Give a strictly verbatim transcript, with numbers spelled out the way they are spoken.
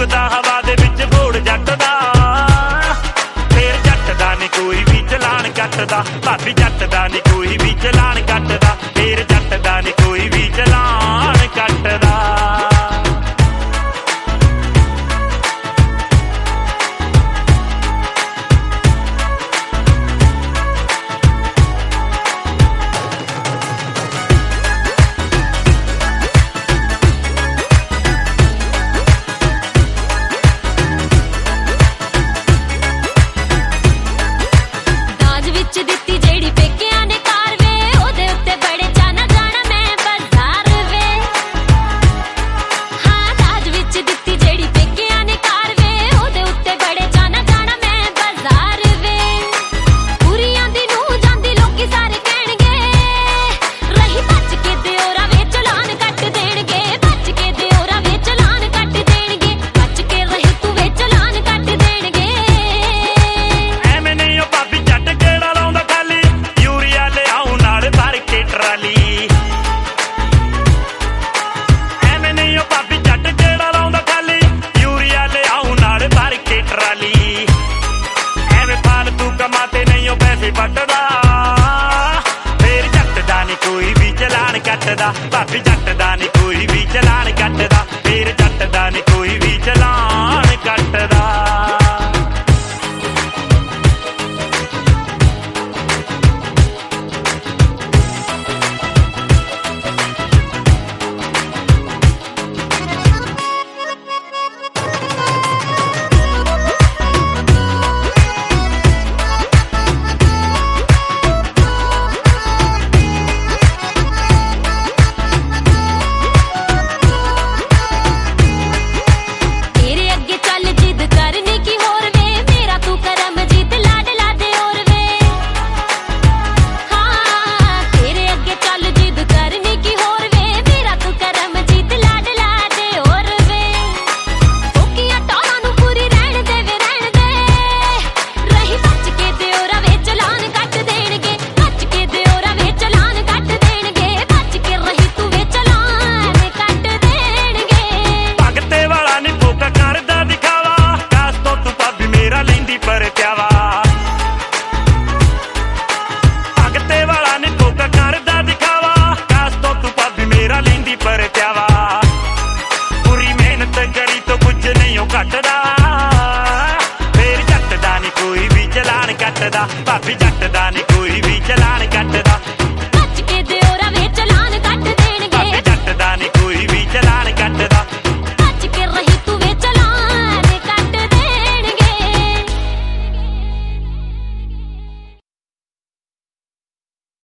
फूकदा हवा दे विच घोड़ जट दा, फिर जट दा नी कोई भी चलान कटदा। भाभी जट दा नी कोई भी चलान कटदा, फिर जट दा नी कोई भी चलान कटदा। भाभी जट दा नी कोई भी चलान कटदा, फिर जट दा नी कोई भी चलान कटदा। भाभी जट दा नी